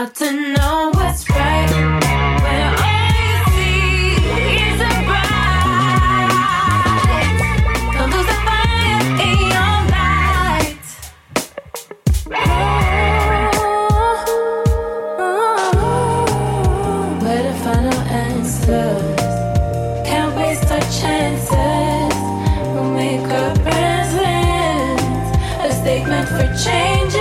hard to know what's right when all you see is a bride. Don't lose the fire in your light. Where to find no answers? Can't waste our chances. We'll make our presence a statement for changes.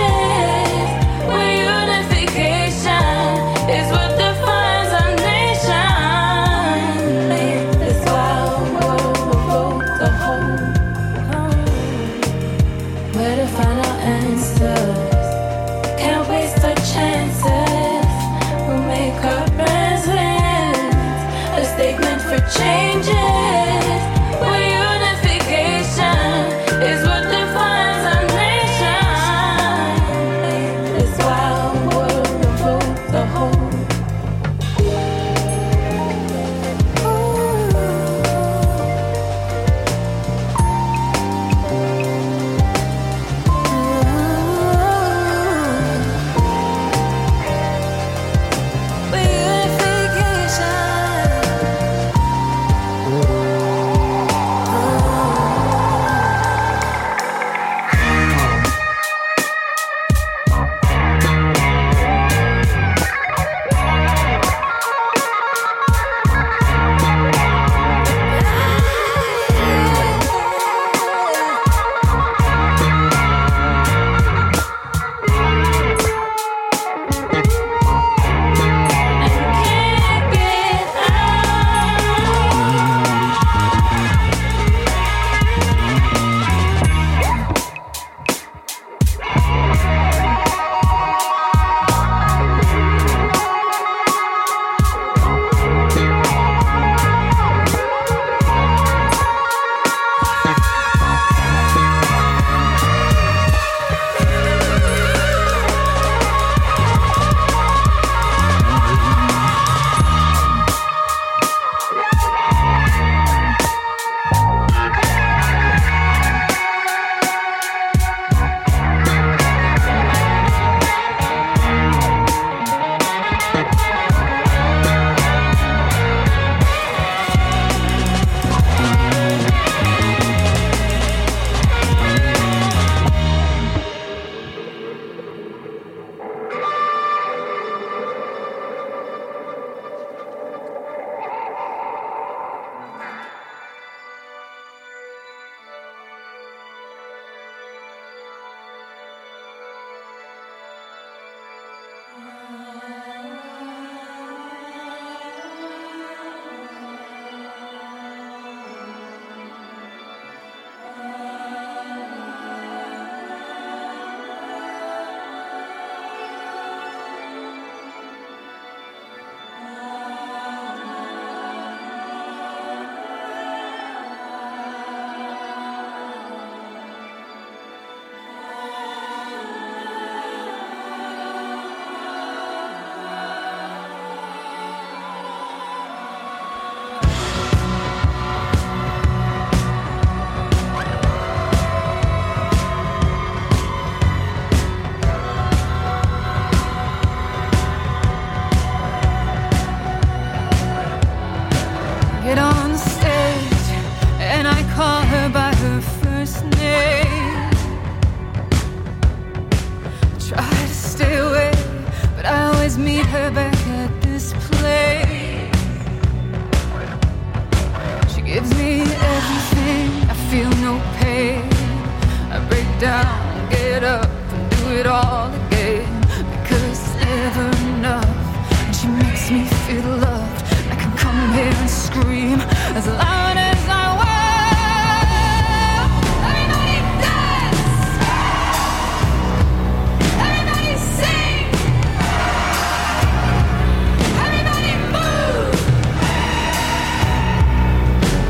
Changes, where unification is what defines our nation. This wild world will vote the whole.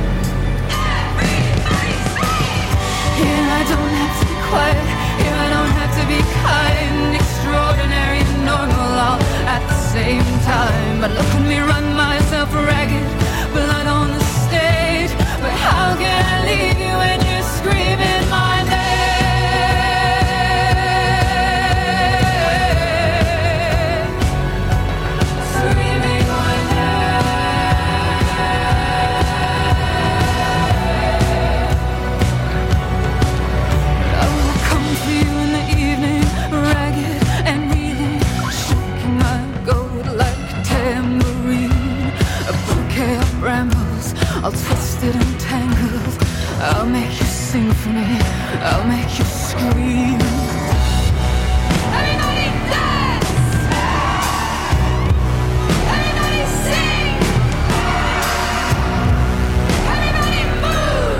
Here I don't have to be quiet. Here I don't symphony. I'll make you scream. Everybody dance! Everybody sing! Everybody move!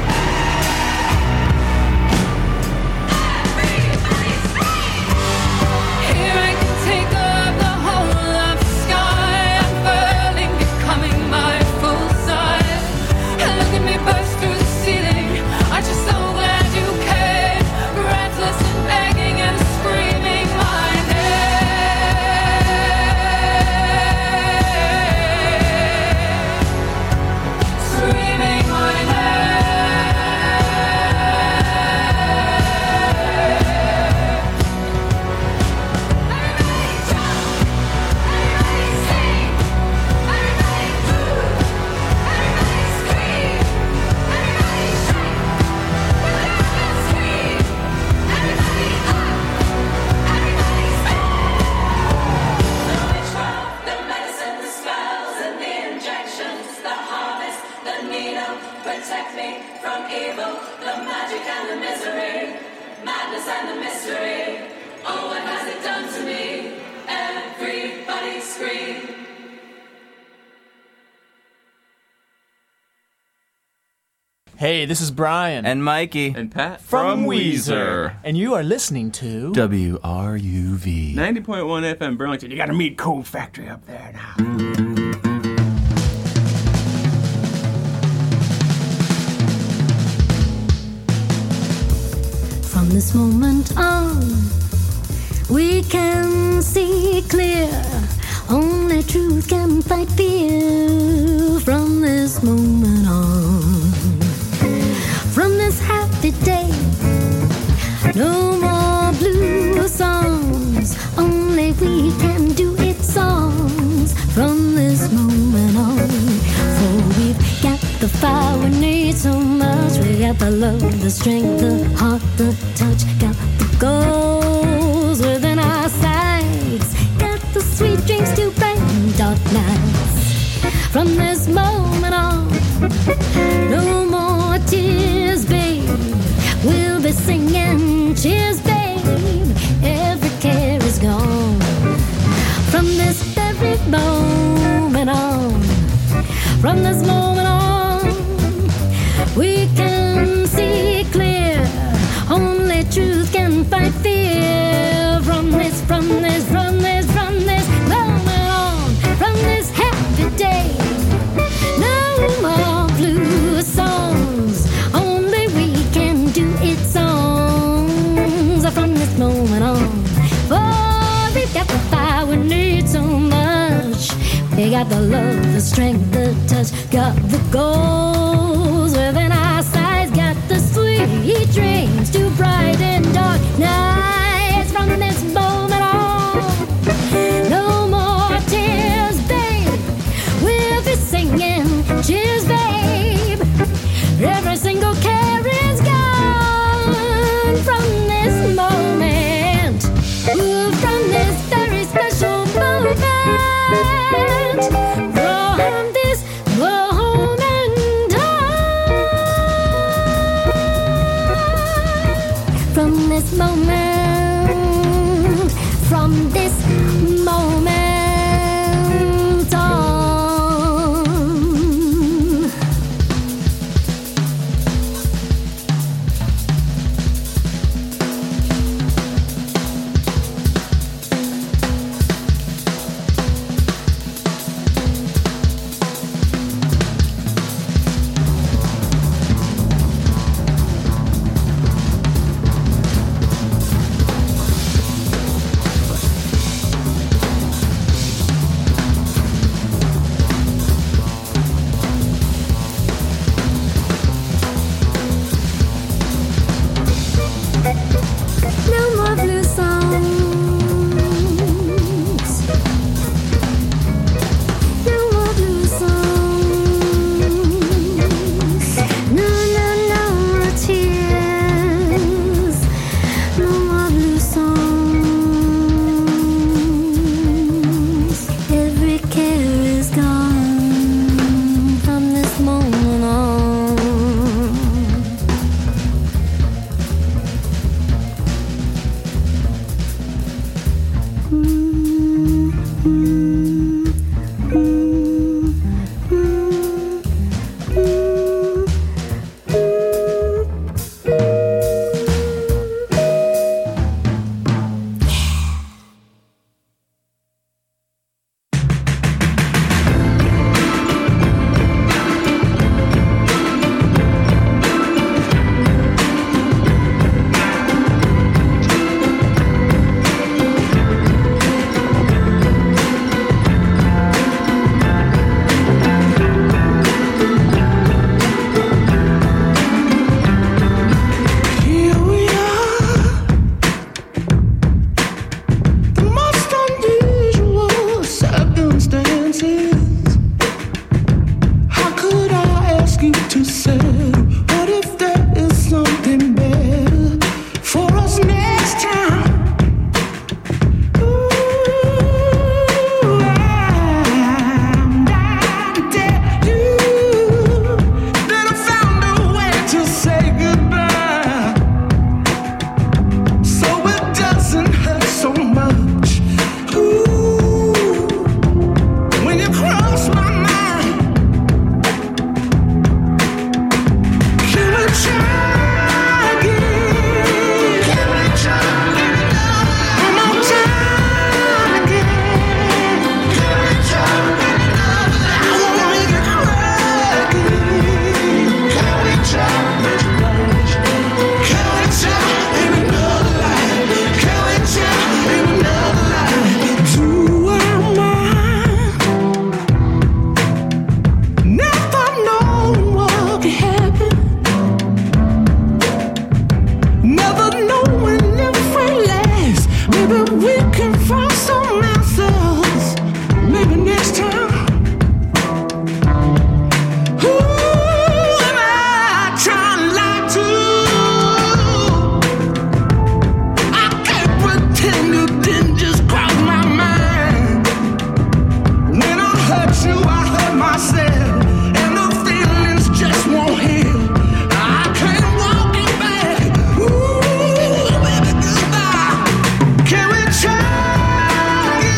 Everybody scream! Here I can take up the whole of the sky, unfurling, becoming my full size. And look at me burst through the ceiling. Aren't you so glad you came? Breathless and begging and screaming my name. Screaming my protect me from evil, the magic and the misery, madness and the mystery. Oh, what has it done to me? Everybody scream. Hey, this is Brian. And Mikey. And Pat. From Weezer. And you are listening to WRUV. 90.1 FM Burlington. You got a meat cold factory up there now. From this moment on, we can see clear. Only truth can fight fear. From this moment on, from this happy day, no more blue songs. Only we can do it songs. From this moment on, for we've got the fire we need so much. We got the love, the strength, the heart, the touch. Got the goals within our sights. Got the sweet dreams to brighten dark nights. From this moment on, no more tears, babe. We'll be singing cheers, babe. Every care is gone. From this very moment on, from this moment on, we can see clear. Only truth can fight fear. From this moment on, from this happy day, no more blue songs. Only we can do it songs. From this moment on, for we've got the fire we need so much. We got the love, the strength, the touch. Got the goals within our sights. Got the sweet dreams to brighten dark nights. From this moment on, no more tears, babe. We'll be singing cheers, babe. Every single care is gone. From this moment, ooh, from this very special moment. From this moment on, from this moment, from this moment on. we can find some answers. Maybe next time. Who am I trying to lie to? I can't pretend you didn't just cross my mind. When I hurt you, I hurt myself, and the feelings just won't heal. I can't walk it back. Ooh, baby, goodbye. Can we try?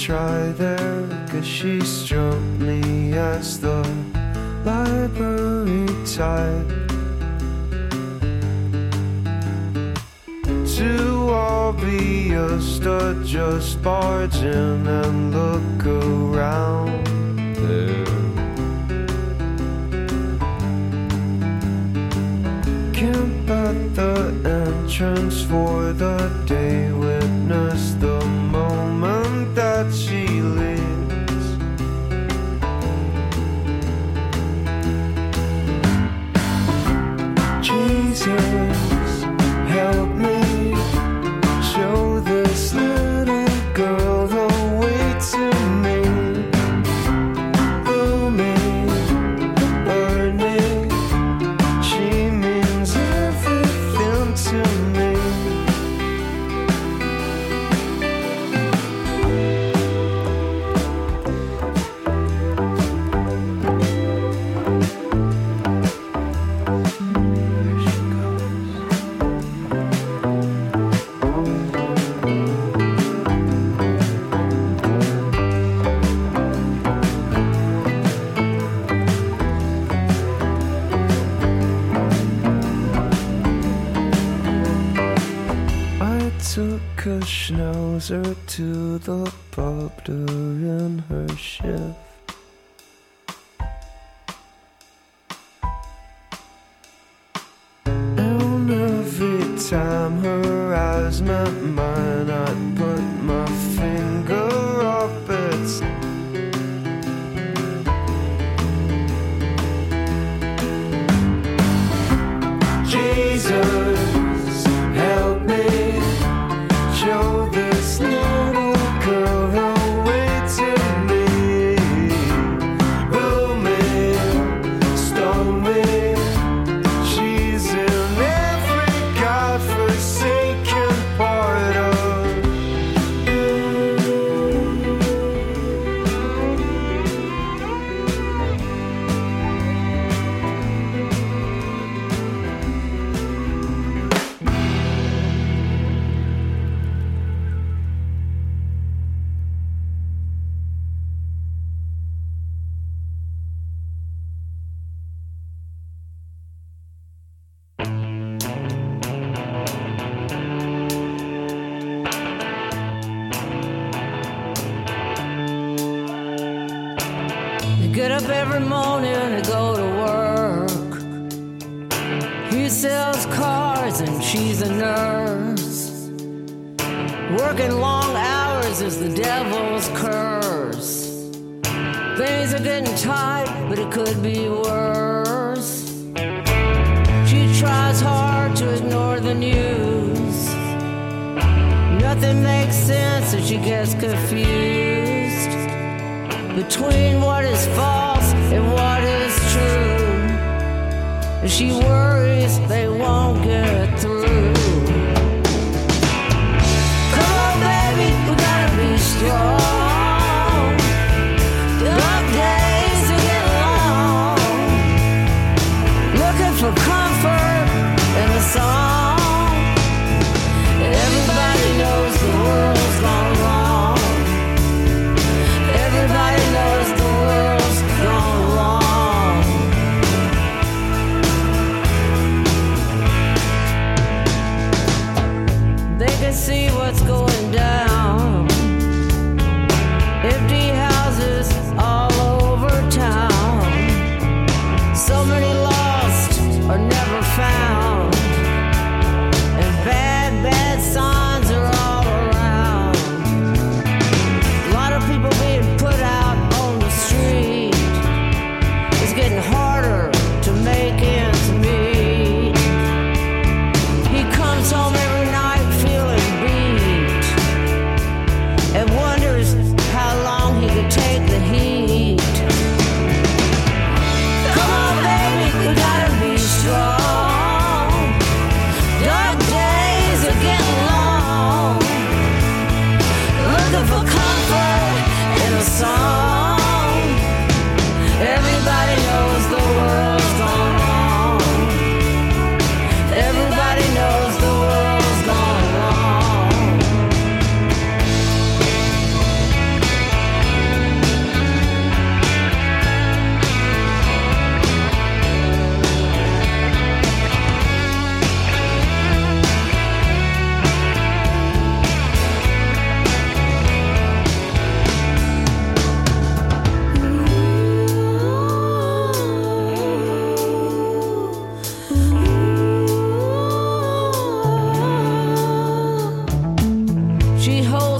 try there, 'cause she struck me as the library type to obvious to just barge in and look around there. Camp at the entrance for the day, witness the moment that she leaves. Jesus, help me show this little girl the way to me. Blooming, burning, she means everything to me. Took a schnauzer to the pub during her shift. And every time her eyes met mine, I'd put my finger up its. Jesus, help me show this little girl the way to me. Blooming, stormy, she's in every godforsaken part of. Get up every morning to go to work. He sells cars and she's a nurse. Working long hours is the devil's curse. Things are getting tight, but it could be worse. She tries hard to ignore the news. Nothing makes sense and she gets confused between what is false and what is true. And she worries they won't get through. Come on, baby, we gotta be strong. Dark days are getting long. Looking for comfort in the song. Everybody knows the world's gone wrong. Everybody knows the world's gone wrong.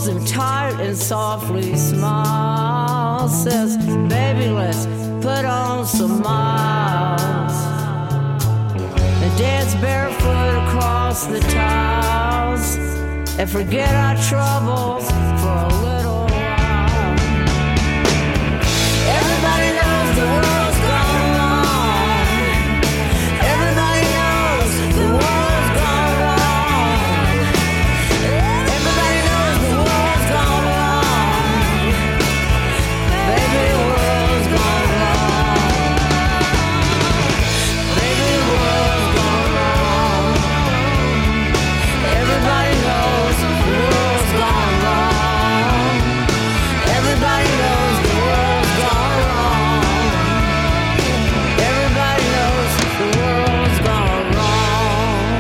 holds him tight and softly smiles. Says, baby, let's put on some miles and dance barefoot across the tiles and forget our troubles for a little while. Everybody knows the world's gone wrong. Everybody knows the world's gone wrong. Everybody knows the world's gone wrong. Baby, the world's gone wrong. Baby, the world's gone wrong. Everybody knows the world's gone wrong. Everybody knows the world's gone wrong. Everybody knows the world's gone wrong.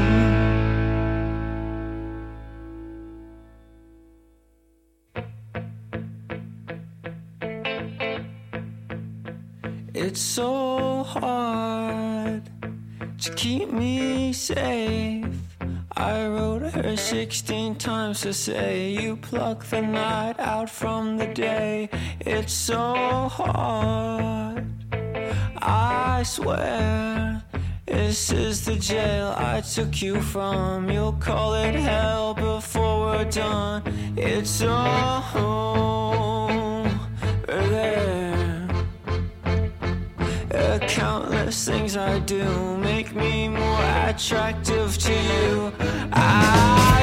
It's so hard to keep me safe. I wrote her 16 times to say you pluck the night out from the day. It's so hard, I swear. This is the jail I took you from. You'll call it hell before we're done. It's all there. Countless things I do make me more attractive to you.